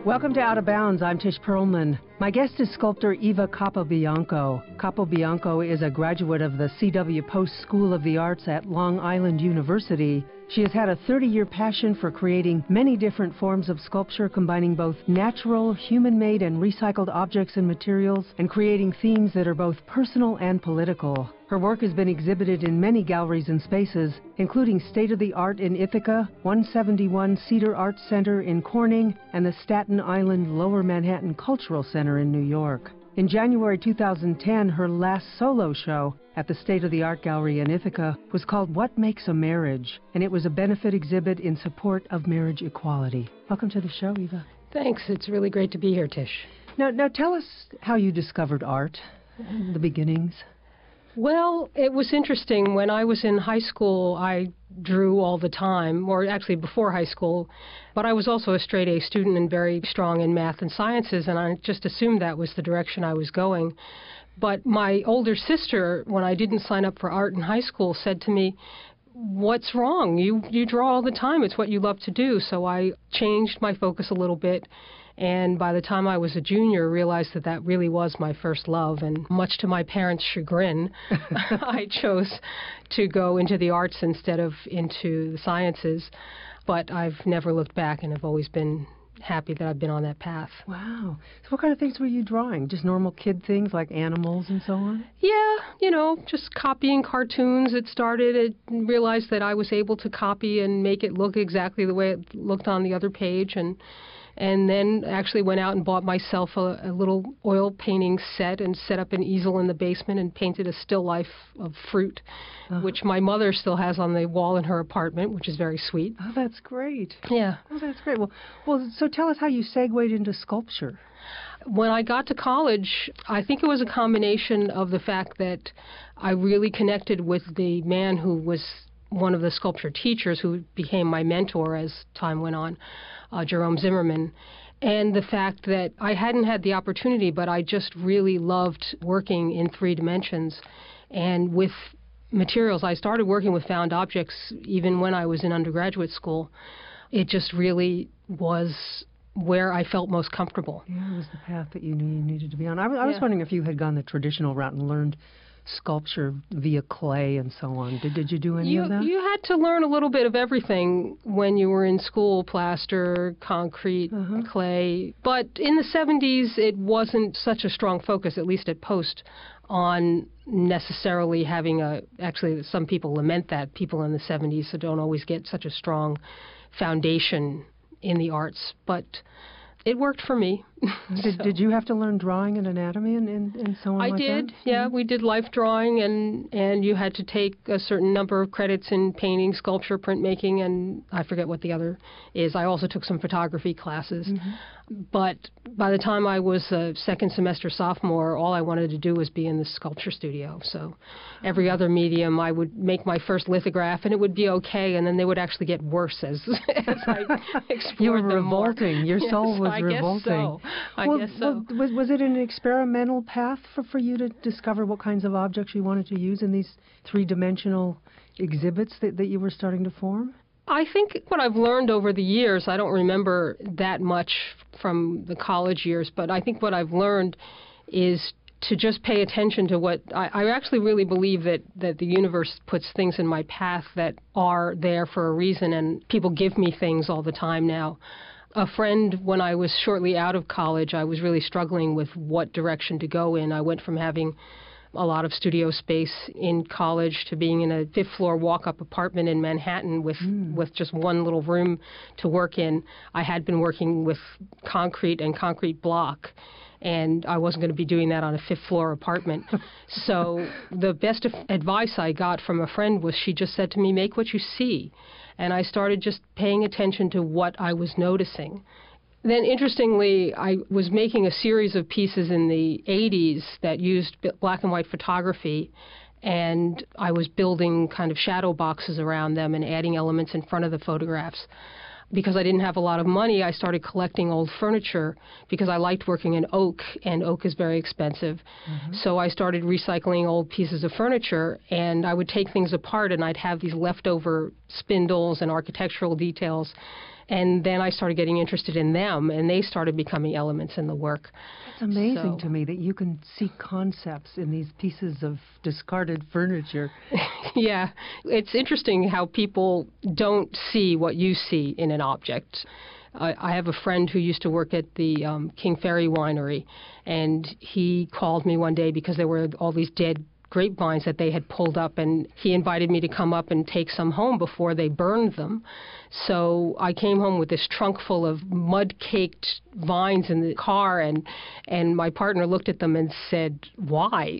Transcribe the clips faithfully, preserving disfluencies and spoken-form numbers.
Welcome to Out of Bounds. I'm Tish Perlman. My guest is sculptor Eva Capobianco. Capobianco is a graduate of the C W Post School of the Arts at Long Island University. She has had a thirty-year passion for creating many different forms of sculpture, combining both natural, human-made, and recycled objects and materials, and creating themes that are both personal and political. Her work has been exhibited in many galleries and spaces, including State-of-the-Art in Ithaca, one seventy-one Cedar Arts Center in Corning, and the Staten Island Lower Manhattan Cultural Center in New York. In January two thousand ten, her last solo show at the State-of-the-Art Gallery in Ithaca was called What Makes a Marriage, and it was a benefit exhibit in support of marriage equality. Welcome to the show, Eva. Thanks. It's really great to be here, Tish. Now, now tell us how you discovered art, the beginnings. Well, it was interesting. When I was in high school, I drew all the time, or actually before high school, but I was also a straight-A student and very strong in math and sciences, and I just assumed that was the direction I was going. But my older sister, when I didn't sign up for art in high school, said to me, "What's wrong? You, you draw all the time. It's what you love to do." So I changed my focus a little bit. And by the time I was a junior, realized that that really was my first love. And much to my parents' chagrin, I chose to go into the arts instead of into the sciences. But I've never looked back and have always been happy that I've been on that path. Wow. So what kind of things were you drawing? Just normal kid things like animals and so on? Yeah, you know, just copying cartoons. It started, I realized that I was able to copy and make it look exactly the way it looked on the other page. And And then actually went out and bought myself a, a little oil painting set and set up an easel in the basement and painted a still life of fruit, uh-huh. which my mother still has on the wall in her apartment, which is very sweet. Oh, that's great. Yeah. Oh, that's great. Well, well, so tell us how you segued into sculpture. When I got to college, I think it was a combination of the fact that I really connected with the man who was one of the sculpture teachers who became my mentor as time went on, uh, Jerome Zimmerman, and the fact that I hadn't had the opportunity, but I just really loved working in three dimensions. And with materials, I started working with found objects even when I was in undergraduate school. It just really was where I felt most comfortable. Yeah, it was the path that you knew you needed to be on. I, I was yeah. wondering if you had gone the traditional route and learned sculpture via clay and so on. Did, did you do any you, of that? You had to learn a little bit of everything when you were in school, plaster, concrete, uh-huh. clay. But in the seventies, it wasn't such a strong focus, at least at Post, on necessarily having a, actually some people lament that, people in the seventies so don't always get such a strong foundation in the arts. But it worked for me. Did, so. did you have to learn drawing and anatomy and, and, and so on I like did, that? yeah. Mm-hmm. We did life drawing, and, and you had to take a certain number of credits in painting, sculpture, printmaking, and I forget what the other is. I also took some photography classes. Mm-hmm. But by the time I was a second semester sophomore, all I wanted to do was be in the sculpture studio. So every other medium, I would make my first lithograph, and it would be okay, and then they would actually get worse as, as I explored You were them revolting. More. Your yes, soul was I revolting. Guess so. I well, guess so. Well, was, was it an experimental path for, for you to discover what kinds of objects you wanted to use in these three-dimensional exhibits that, that you were starting to form? I think what I've learned over the years, I don't remember that much from the college years, but I think what I've learned is to just pay attention to what I, I actually really believe that, that the universe puts things in my path that are there for a reason, and people give me things all the time now. A friend, when I was shortly out of college, I was really struggling with what direction to go in. I went from having a lot of studio space in college to being in a fifth floor walk-up apartment in Manhattan with, mm. with just one little room to work in. I had been working with concrete and concrete block, and I wasn't going to be doing that on a fifth floor apartment. So the best advice I got from a friend was she just said to me, make what you see. And I started just paying attention to what I was noticing. Then, interestingly, I was making a series of pieces in the eighties that used black and white photography, and I was building kind of shadow boxes around them and adding elements in front of the photographs. Because I didn't have a lot of money, I started collecting old furniture because I liked working in oak, and oak is very expensive. Mm-hmm. So I started recycling old pieces of furniture, and I would take things apart, and I'd have these leftover spindles and architectural details. And then I started getting interested in them, and they started becoming elements in the work. It's amazing So, to me that you can see concepts in these pieces of discarded furniture. yeah, it's interesting how people don't see what you see in an object. I, I have a friend who used to work at the um, King Ferry Winery, and he called me one day because there were all these dead grapevines that they had pulled up, and he invited me to come up and take some home before they burned them. So I came home with this trunk full of mud-caked vines in the car, and and my partner looked at them and said, "Why?"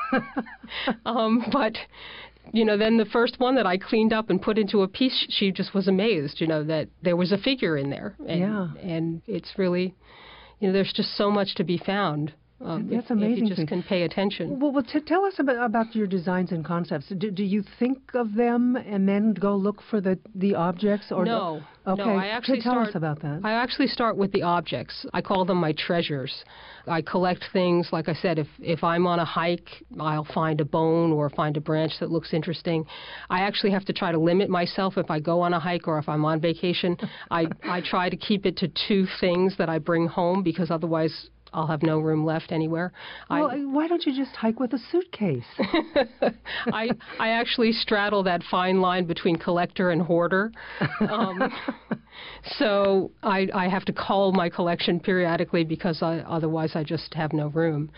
um, but you know, then the first one that I cleaned up and put into a piece, she just was amazed, you know, that there was a figure in there. And, yeah. And it's really, you know, there's just so much to be found. Um, That's if, amazing. If you just can pay attention. Well, well t- tell us about, about your designs and concepts. Do, do you think of them and then go look for the, the objects? Or no. The, okay. No, I actually tell start, us about that. I actually start with the objects. I call them my treasures. I collect things, like I said, if, if I'm on a hike, I'll find a bone or find a branch that looks interesting. I actually have to try to limit myself if I go on a hike or if I'm on vacation. I, I try to keep it to two things that I bring home, because otherwise I'll have no room left anywhere. Well, I, why don't you just hike with a suitcase? I I actually straddle that fine line between collector and hoarder. Um, so I I have to cull my collection periodically, because I, otherwise I just have no room.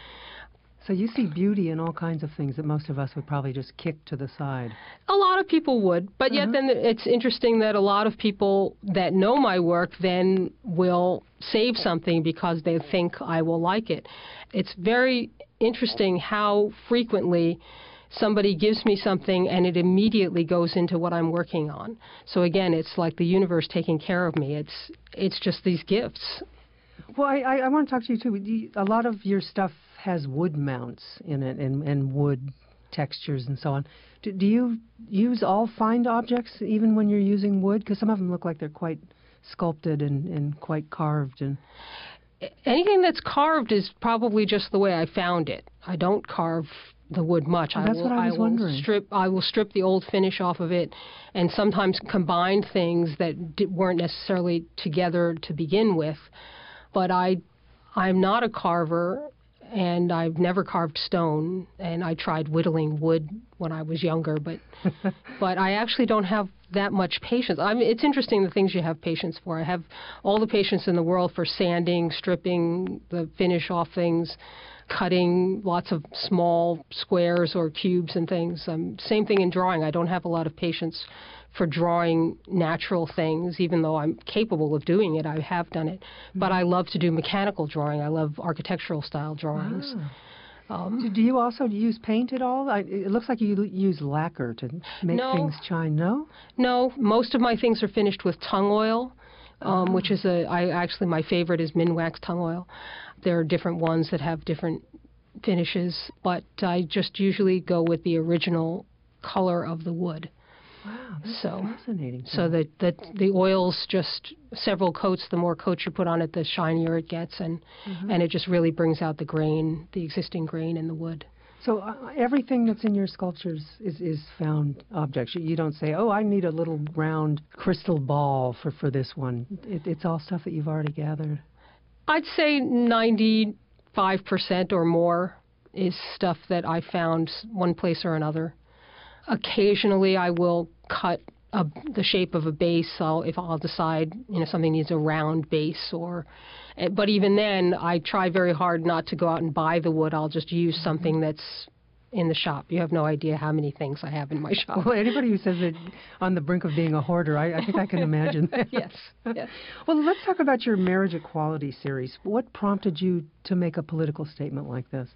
So you see beauty in all kinds of things that most of us would probably just kick to the side. A lot of people would, but yet Uh-huh. then it's interesting that a lot of people that know my work then will save something because they think I will like it. It's very interesting how frequently somebody gives me something and it immediately goes into what I'm working on. So again, it's like the universe taking care of me. It's it's just these gifts. Well, I, I, I want to talk to you, too. You, a lot of your stuff has wood mounts in it and, and wood textures and so on. Do, do you use all find objects even when you're using wood? Because some of them look like they're quite sculpted and, and quite carved. And anything that's carved is probably just the way I found it. I don't carve the wood much. Well, that's I will, what I was will wondering. Strip, I will strip the old finish off of it, and sometimes combine things that d- weren't necessarily together to begin with. But I, I'm not a carver, and I've never carved stone, and I tried whittling wood when I was younger, but but I actually don't have that much patience. I mean, it's interesting the things you have patience for. I have all the patience in the world for sanding, stripping the finish off things, cutting lots of small squares or cubes and things. Um, same thing in drawing. I don't have a lot of patience for drawing natural things, even though I'm capable of doing it. I have done it. Mm-hmm. But I love to do mechanical drawing. I love architectural style drawings. Ah. Um, do you also use paint at all? I, it looks like you use lacquer to make no, things shine, no? No, most of my things are finished with tung oil, um, oh. which is a, I actually, my favorite is Minwax tung oil. There are different ones that have different finishes, but I just usually go with the original color of the wood. Wow, that's so, fascinating. So that the, the oil's just several coats. The more coats you put on it, the shinier it gets, and mm-hmm. and it just really brings out the grain, the existing grain in the wood. So uh, everything that's in your sculptures is, is found objects. You don't say, oh, I need a little round crystal ball for, for this one. It, it's all stuff that you've already gathered. I'd say ninety-five percent or more is stuff that I found one place or another. Occasionally, I will cut a, the shape of a base. I'll, if I'll decide, you know, something needs a round base, or, but even then, I try very hard not to go out and buy the wood. I'll just use something that's in the shop. You have no idea how many things I have in my shop. Well, anybody who says that on the brink of being a hoarder, I, I think I can imagine that. Yes, yes. Well, let's talk about your Marriage Equality series. What prompted you to make a political statement like this?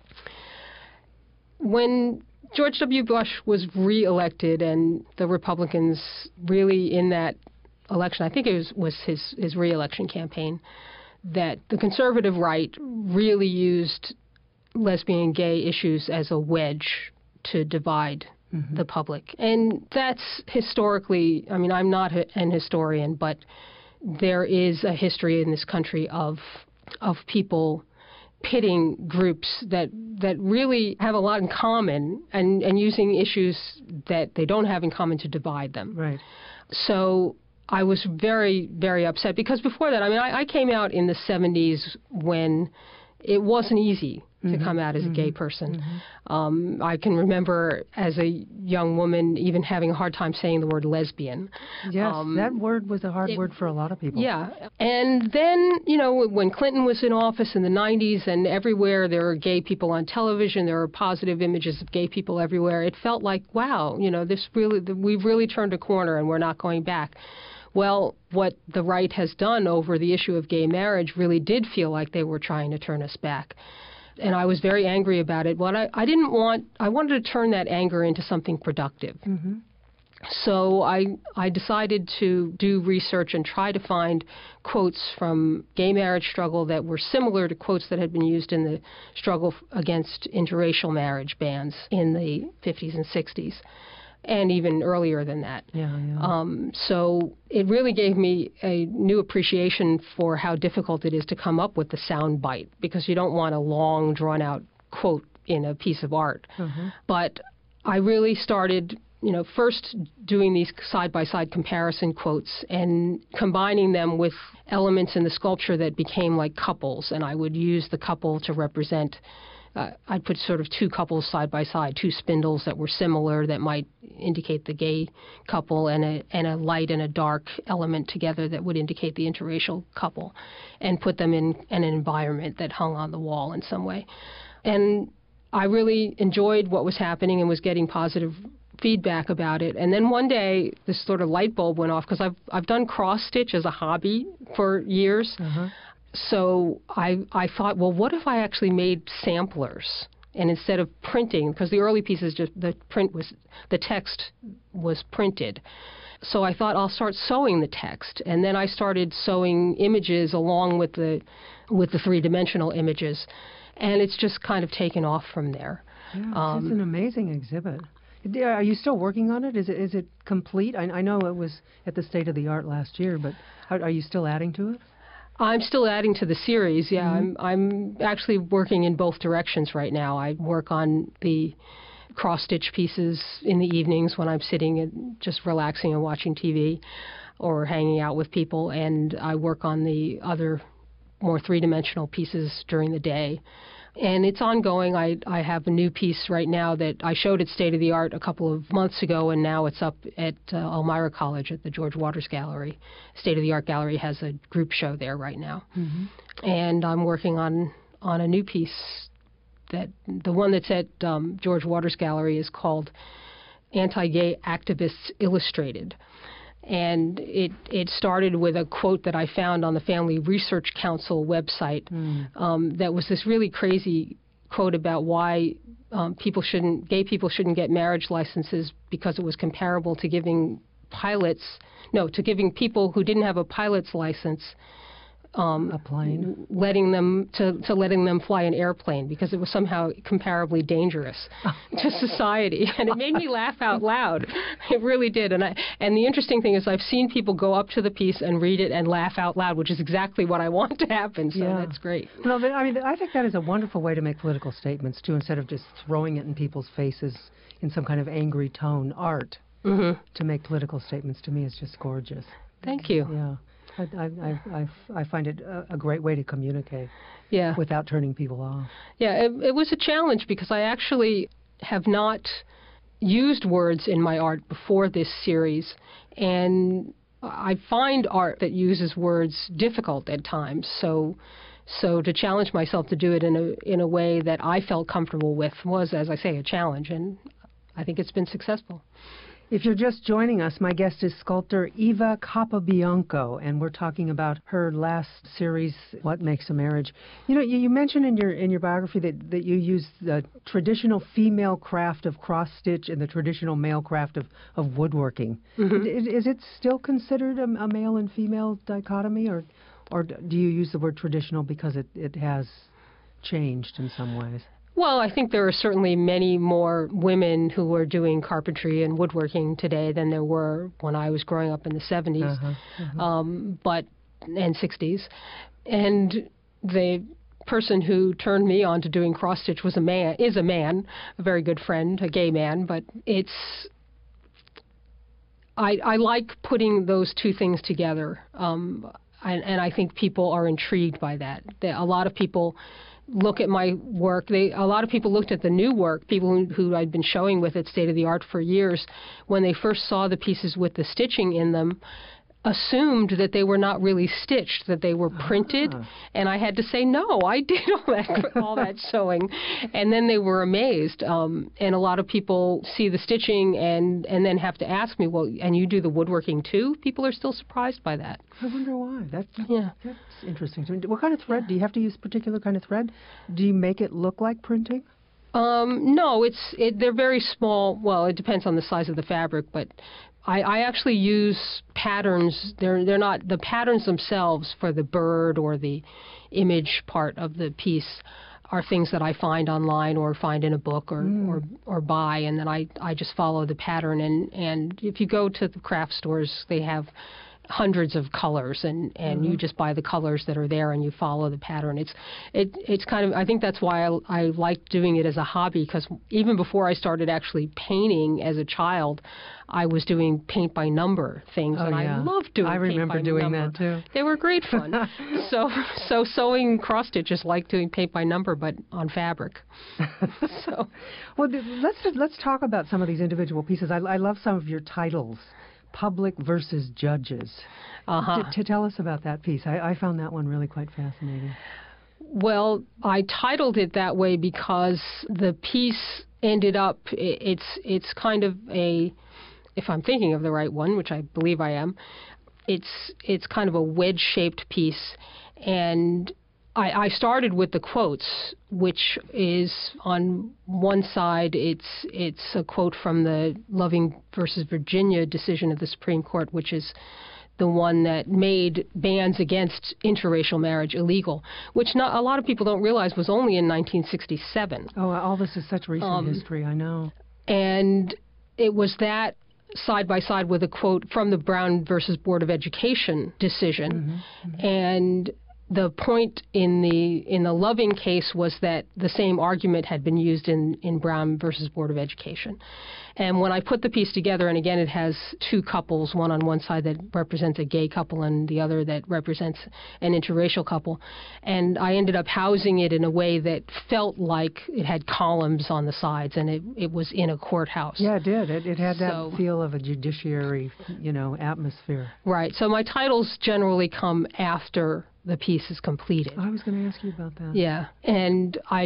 When George W. Bush was reelected and the Republicans really in that election, I think it was, was his, his reelection campaign, that the conservative right really used lesbian, gay issues as a wedge to divide mm-hmm. the public. And that's historically, I mean, I'm not an historian, but there is a history in this country of of people pitting groups that that really have a lot in common and, and using issues that they don't have in common to divide them. Right. So I was very, very upset because before that, I mean, I, I came out in the seventies when it wasn't easy to mm-hmm. come out as mm-hmm. a gay person. Mm-hmm. Um, I can remember as a young woman even having a hard time saying the word lesbian. Yes, um, that word was a hard it, word for a lot of people. Yeah. And then, you know, when Clinton was in office in the nineties and everywhere there were gay people on television, there were positive images of gay people everywhere, it felt like, wow, you know, this really, we've really turned a corner and we're not going back. Well, what the right has done over the issue of gay marriage really did feel like they were trying to turn us back. And I was very angry about it. But I, I didn't want, I wanted to turn that anger into something productive. Mm-hmm. So I, I decided to do research and try to find quotes from gay marriage struggle that were similar to quotes that had been used in the struggle against interracial marriage bans in the fifties and sixties. And even earlier than that. Yeah, yeah. Um, so it really gave me a new appreciation for how difficult it is to come up with the sound bite, because you don't want a long, drawn-out quote in a piece of art. Mm-hmm. But I really started, you know, first doing these side-by-side comparison quotes and combining them with elements in the sculpture that became like couples, and I would use the couple to represent Uh, I'd put sort of two couples side by side, two spindles that were similar that might indicate the gay couple, and a, and a light and a dark element together that would indicate the interracial couple, and put them in, in an environment that hung on the wall in some way. And I really enjoyed what was happening and was getting positive feedback about it. And then one day, this sort of light bulb went off, because I've, I've done cross-stitch as a hobby for years. Uh-huh. So I, I thought, well, what if I actually made samplers? And instead of printing, because the early pieces, just the print was, the text was printed. So I thought I'll start sewing the text. And then I started sewing images along with the, with the three-dimensional images. And it's just kind of taken off from there. Yeah, um, it's an amazing exhibit. Are you still working on it? Is it, is it complete? I, I know it was at the State of the Art last year, but how, are you still adding to it? I'm still adding to the series, yeah. Mm-hmm. I'm I'm actually working in both directions right now. I work on the cross-stitch pieces in the evenings when I'm sitting and just relaxing and watching T V or hanging out with people, and I work on the other more three-dimensional pieces during the day. And it's ongoing. I, I have a new piece right now that I showed at State of the Art a couple of months ago, and now it's up at uh, Elmira College at the George Waters Gallery. State of the Art Gallery has a group show there right now. Mm-hmm. And I'm working on, on a new piece. That the one that's at um, George Waters Gallery is called Anti-Gay Activists Illustrated. And it, it started with a quote that I found on the Family Research Council website. Mm. Um, that was this really crazy quote about why um, people shouldn't, gay people shouldn't get marriage licenses, because it was comparable to giving pilots, no, to giving people who didn't have a pilot's license Um, a plane, letting them to, to letting them fly an airplane, because it was somehow comparably dangerous to society, and it made me laugh out loud. It really did. And I and the interesting thing is, I've seen people go up to the piece and read it and laugh out loud, which is exactly what I want to happen. So yeah. That's great. Well, I mean, I think that is a wonderful way to make political statements too, instead of just throwing it in people's faces in some kind of angry tone. Art mm-hmm. to make political statements, to me, is just gorgeous. Thank you. Yeah. I, I, I, I find it a, a great way to communicate yeah. without turning people off. Yeah, it, it was a challenge, because I actually have not used words in my art before this series, and I find art that uses words difficult at times. So so to challenge myself to do it in a in a way that I felt comfortable with was, as I say, a challenge, and I think it's been successful. If you're just joining us, my guest is sculptor Eva Capobianco, and we're talking about her last series, What Makes a Marriage. You know, you, you mentioned in your in your biography that, that you use the traditional female craft of cross-stitch and the traditional male craft of, of woodworking. Mm-hmm. Is, is it still considered a, a male and female dichotomy, or or do you use the word traditional because it, it has changed in some ways? Well, I think there are certainly many more women who are doing carpentry and woodworking today than there were when I was growing up in the seventies uh-huh, uh-huh. Um, but and sixties. And the person who turned me on to doing cross-stitch was a man, is a man, a very good friend, a gay man. But it's I, I like putting those two things together, um, and, and I think people are intrigued by that. That a lot of people look at my work. They a lot of people looked at the new work, people who, who I'd been showing with at State of the Art for years, when they first saw the pieces with the stitching in them, assumed that they were not really stitched, that they were printed, ah. and I had to say, no, I did all that all that sewing, and then they were amazed. Um, and a lot of people see the stitching and, and then have to ask me, well, and you do the woodworking too? People are still surprised by that. I wonder why. That's, yeah. that's interesting to me. What kind of thread? Do you have to use a particular kind of thread? Do you make it look like printing? Um, no, it's it, they're very small. Well, it depends on the size of the fabric, but I, I actually use patterns. They're they're not the patterns themselves for the bird or the image part of the piece are things that I find online or find in a book or, mm. or, or buy, and then I, I just follow the pattern. And, and if you go to the craft stores, they have hundreds of colors, and, and mm-hmm. you just buy the colors that are there and you follow the pattern. It's it it's kind of I think that's why I, I like doing it as a hobby, because even before I started actually painting as a child, I was doing paint by number things, oh, and yeah. I loved doing. I paint remember by doing number. that too. They were great fun. so so sewing cross stitch is like doing paint by number, but on fabric. so well, let's let's talk about some of these individual pieces. I, I love some of your titles. Public versus judges. Uh-huh. To, to tell us about that piece. I, I found that one really quite fascinating. Well, I titled it that way because the piece ended up, it's it's kind of a, if I'm thinking of the right one, which I believe I am, it's it's kind of a wedge-shaped piece, and I, I started with the quotes, which is on one side, it's it's a quote from the Loving versus Virginia decision of the Supreme Court, which is the one that made bans against interracial marriage illegal, which not a lot of people don't realize was only in nineteen sixty-seven. Oh, all this is such recent um, history, I know. And it was that side by side with a quote from the Brown versus Board of Education decision, mm-hmm, mm-hmm. and the point in the in the Loving case was that the same argument had been used in, in Brown versus Board of Education. And when I put the piece together, and again it has two couples, one on one side that represents a gay couple and the other that represents an interracial couple, and I ended up housing it in a way that felt like it had columns on the sides and it, it was in a courthouse. Yeah, it did. It, it had that so, feel of a judiciary, you know, atmosphere. Right. So my titles generally come after the piece is completed. I was going to ask you about that. Yeah, and I,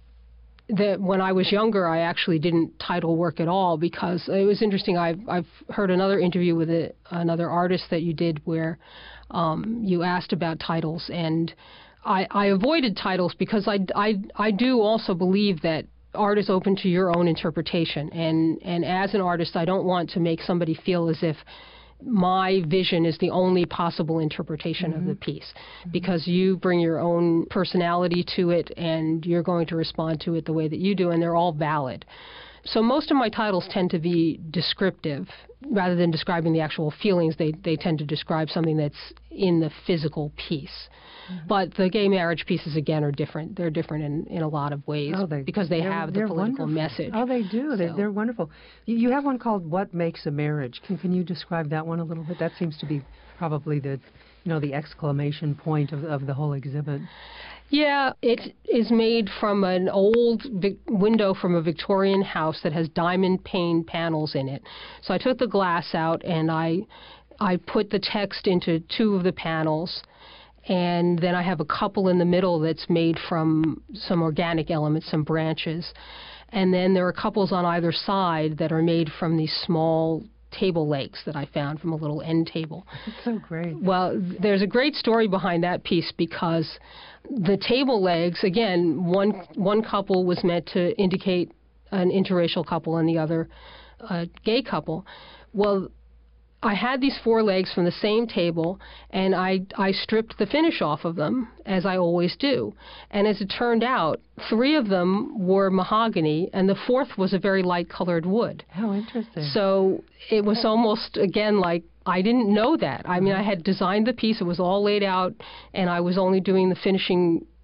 the, when I was younger, I actually didn't title work at all because it was interesting. I've I've heard another interview with a, another artist that you did where um, you asked about titles, and I, I avoided titles because I, I, I do also believe that art is open to your own interpretation, and and as an artist, I don't want to make somebody feel as if my vision is the only possible interpretation mm-hmm. of the piece, mm-hmm. because you bring your own personality to it and you're going to respond to it the way that you do, and they're all valid. So most of my titles tend to be descriptive. Rather than describing the actual feelings, they, they tend to describe something that's in the physical piece. Mm-hmm. But the gay marriage pieces, again, are different. They're different in, in a lot of ways oh, they, because they have the political wonderful. message. Oh, they do. So. They're, they're wonderful. You, you have one called What Makes a Marriage. Can, can you describe that one a little bit? That seems to be probably the, you know, the exclamation point of, of the whole exhibit. Yeah, it is made from an old vi- window from a Victorian house that has diamond pane panels in it. So I took the glass out and I I put the text into two of the panels, and then I have a couple in the middle that's made from some organic elements, some branches. And then there are couples on either side that are made from these small table legs that I found from a little end table. That's so great. Well, there's a great story behind that piece because the table legs, again, one one couple was meant to indicate an interracial couple and the other a gay couple. Well, I had these four legs from the same table, and I, I stripped the finish off of them, as I always do. And as it turned out, three of them were mahogany, and the fourth was a very light-colored wood. How interesting. So it was almost, again, like I didn't know that. I mean, I had designed the piece. It was all laid out, and I was only doing the finishing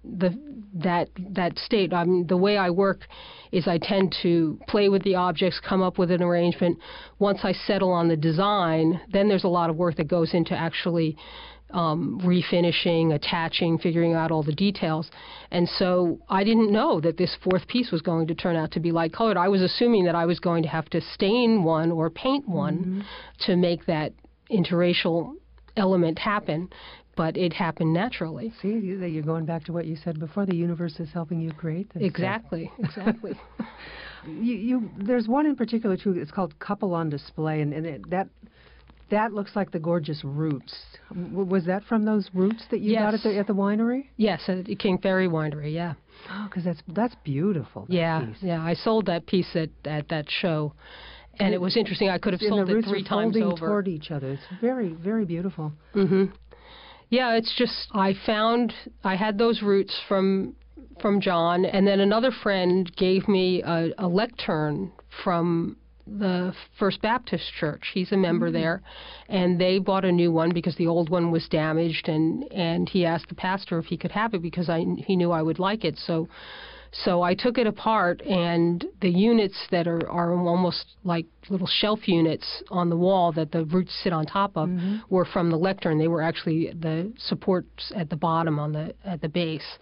the that that state. I mean, the way I work is I tend to play with the objects, come up with an arrangement. Once I settle on the design, then there's a lot of work that goes into actually um, refinishing, attaching, figuring out all the details. And so I didn't know that this fourth piece was going to turn out to be light colored. I was assuming that I was going to have to stain one or paint one mm-hmm. to make that interracial element happen. But it happened naturally. See, you're going back to what you said before. The universe is helping you create this. Exactly, exactly. you, you, there's one in particular, too. It's called Couple on Display, and, and it, that that looks like the gorgeous roots. Was that from those roots that you yes. got at the at the winery? Yes, at the King Ferry Winery, yeah. Oh, because that's, that's beautiful, that yeah, piece. Yeah, I sold that piece at, at that show. And it, it was interesting. I could have sold it three times over. The roots are folding toward each other. It's very, very beautiful. Mm-hmm. Yeah, it's just I found I had those roots from from John, and then another friend gave me a, a lectern from the First Baptist Church. He's a member mm-hmm. there, and they bought a new one because the old one was damaged, and, and he asked the pastor if he could have it because I, he knew I would like it. So So I took it apart, and the units that are, are almost like little shelf units on the wall that the roots sit on top of mm-hmm. were from the lectern. They were actually the supports at the bottom on the at the base.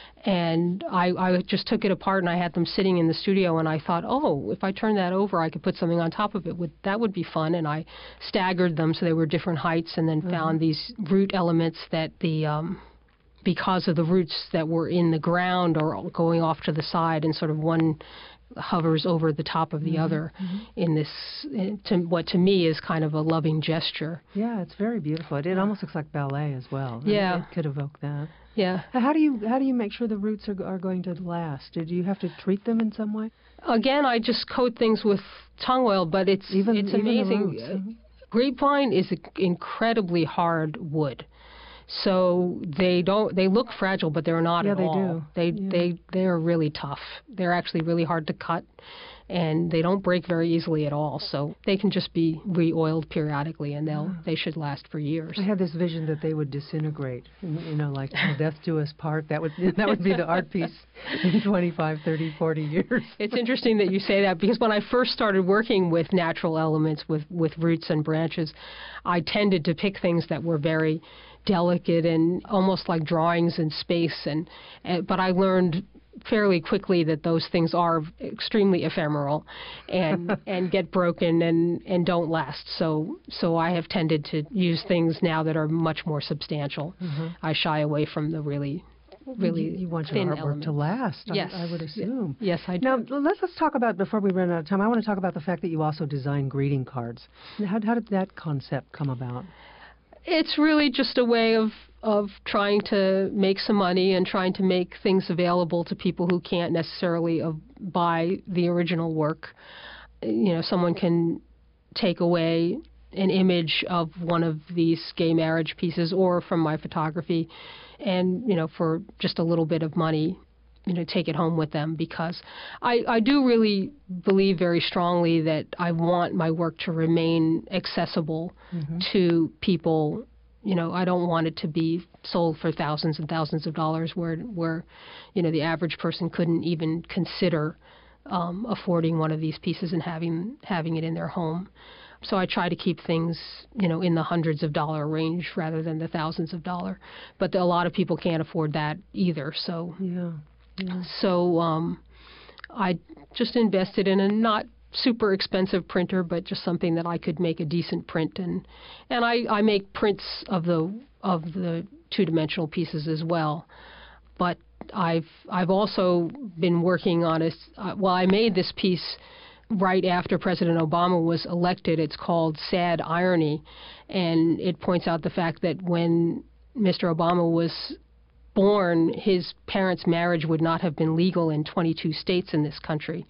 And I, I just took it apart, and I had them sitting in the studio, and I thought, oh, if I turn that over, I could put something on top of it. Would, that would be fun. And I staggered them so they were different heights, and then mm-hmm. found these root elements that the... Um, because of the roots that were in the ground or going off to the side, and sort of one hovers over the top of the mm-hmm. other mm-hmm. in this, to, what to me is kind of a loving gesture. Yeah, it's very beautiful. It, it almost looks like ballet as well. Yeah. It, it could evoke that. Yeah. How do you how do you make sure the roots are, are going to last? Do you have to treat them in some way? Again, I just coat things with tung oil, but it's, even, it's even amazing. The roots. Grapevine is an incredibly hard wood. So they don't. They look fragile, but they're not yeah, at they all. Do. They yeah. they they are really tough. They're actually really hard to cut, and they don't break very easily at all. So they can just be re-oiled periodically, and they'll yeah. they should last for years. I had this vision that they would disintegrate. You know, like death do us part. That would that would be the art piece in twenty-five, thirty, forty years. It's interesting that you say that, because when I first started working with natural elements, with with roots and branches, I tended to pick things that were very delicate and almost like drawings in space, and, and but I learned fairly quickly that those things are extremely ephemeral and and get broken and, and don't last. So so I have tended to use things now that are much more substantial. Mm-hmm. I shy away from the really really you, you want thin your artwork elements. to last. Yes, I, I would assume. Yes, I do. Now let's let's talk about, before we run out of time, I want to talk about the fact that you also design greeting cards. How how did that concept come about? It's really just a way of, of trying to make some money and trying to make things available to people who can't necessarily uh, buy the original work. You know, someone can take away an image of one of these gay marriage pieces or from my photography and, you know, for just a little bit of money, you know, take it home with them, because I, I do really believe very strongly that I want my work to remain accessible mm-hmm. to people. You know, I don't want it to be sold for thousands and thousands of dollars where, where you know, the average person couldn't even consider um, affording one of these pieces and having having it in their home. So I try to keep things, you know, in the hundreds of dollar range rather than the thousands of dollar. But a lot of people can't afford that either. So. Yeah. Yeah. So um, I just invested in a not super expensive printer, but just something that I could make a decent print, and and I, I make prints of the of the two-dimensional pieces as well. But I've I've also been working on a uh, well, I made this piece right after President Obama was elected. It's called Sad Irony, and it points out the fact that when Mister Obama was born, his parents' marriage would not have been legal in twenty-two states in this country.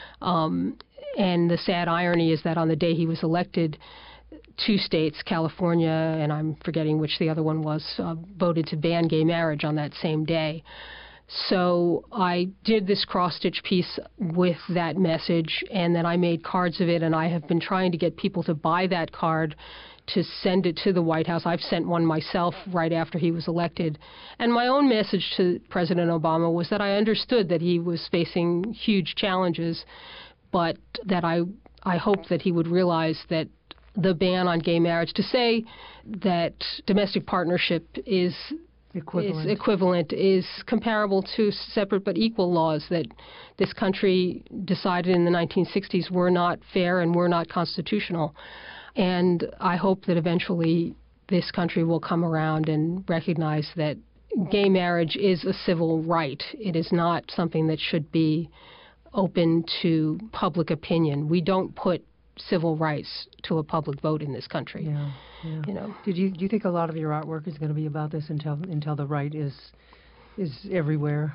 Um, and the sad irony is that on the day he was elected, two states, California, and I'm forgetting which the other one was, uh, voted to ban gay marriage on that same day. So I did this cross-stitch piece with that message, and then I made cards of it, and I have been trying to get people to buy that card to send it to the White House. I've sent one myself right after he was elected. And my own message to President Obama was that I understood that he was facing huge challenges, but that I, I hoped that he would realize that the ban on gay marriage, to say that domestic partnership is Equivalent. is equivalent, is comparable to separate but equal laws that this country decided in the nineteen sixties were not fair and were not constitutional. And I hope that eventually this country will come around and recognize that gay marriage is a civil right. It is not something that should be open to public opinion. We don't put civil rights to a public vote in this country. Yeah, yeah. You know. Did you do you think a lot of your artwork is going to be about this until until the right is is everywhere?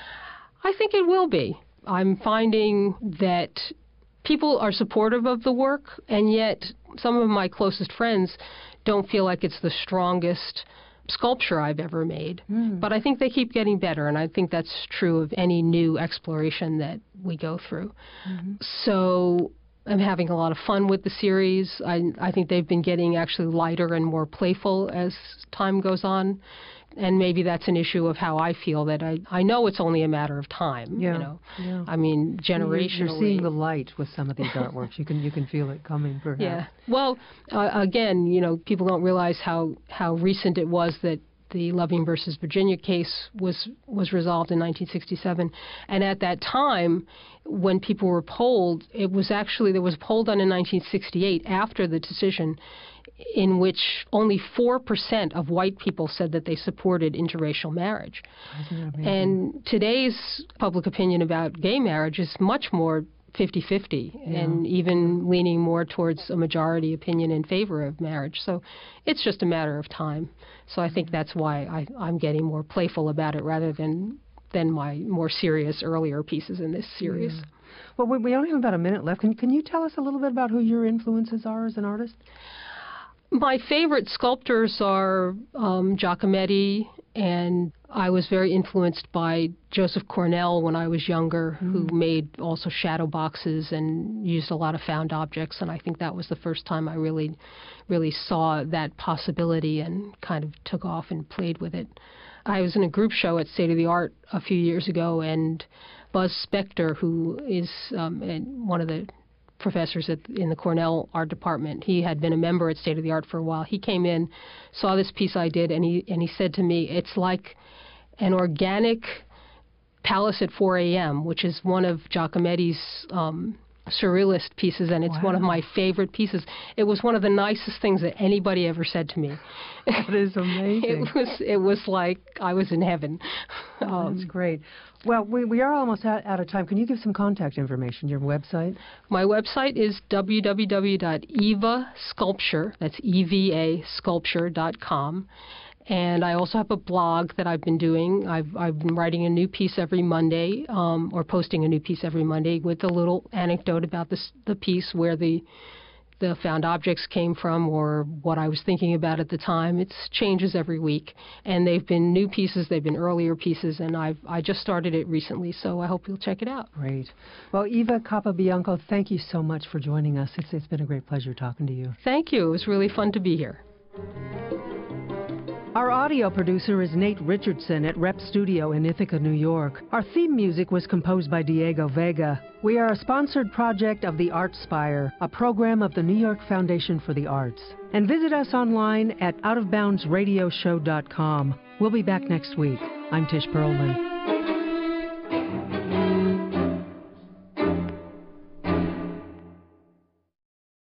I think it will be. I'm finding that people are supportive of the work, and yet some of my closest friends don't feel like it's the strongest sculpture I've ever made. Mm. But I think they keep getting better, and I think that's true of any new exploration that we go through. Mm-hmm. So I'm having a lot of fun with the series. I, I think they've been getting actually lighter and more playful as time goes on. And maybe that's an issue of how I feel, that I, I know it's only a matter of time. Yeah, you know, yeah. I mean, generationally. You're, you're seeing the light with some of these artworks. You can you can feel it coming, perhaps. Yeah. Well, uh, again, you know, people don't realize how, how recent it was that the Loving versus Virginia case was was resolved in nineteen sixty-seven, and at that time, when people were polled, it was actually there was a poll done in nineteen sixty-eight after the decision, in which only four percent of white people said that they supported interracial marriage. And today's public opinion about gay marriage is much more fifty-fifty, yeah. and even leaning more towards a majority opinion in favor of marriage. So it's just a matter of time. So I think that's why I, I'm getting more playful about it rather than than my more serious earlier pieces in this series. Yeah. Well, we, we only have about a minute left. Can, can you tell us a little bit about who your influences are as an artist? My favorite sculptors are um, Giacometti, and I was very influenced by Joseph Cornell when I was younger, mm. who made also shadow boxes and used a lot of found objects, and I think that was the first time I really, really saw that possibility and kind of took off and played with it. I was in a group show at State of the Art a few years ago, and Buzz Spector, who is um, one of the professors at, in the Cornell art department. He had been a member at State of the Art for a while. He came in, saw this piece I did, and he and he said to me, it's like an organic Palace at four a.m., which is one of Giacometti's um, surrealist pieces, and it's wow. one of my favorite pieces. It was one of the nicest things that anybody ever said to me. That is amazing. it was it was like I was in heaven. Um, That's great. Well, we, we are almost out, out of time. Can you give some contact information, your website? My website is w w w dot eva sculpture, that's E V A sculpture dot com. And I also have a blog that I've been doing. I've, I've been writing a new piece every Monday, um, or posting a new piece every Monday with a little anecdote about this, the piece, where the the found objects came from, or what I was thinking about at the time. It changes every week. And they've been new pieces, they've been earlier pieces, and I've I just started it recently, so I hope you'll check it out. Great. Well, Eva Capobianco, thank you so much for joining us. It's, it's been a great pleasure talking to you. Thank you. It was really fun to be here. Our audio producer is Nate Richardson at Rep Studio in Ithaca, New York. Our theme music was composed by Diego Vega. We are a sponsored project of the Artspire, a program of the New York Foundation for the Arts. And visit us online at out of bounds radio show dot com. We'll be back next week. I'm Tish Perlman.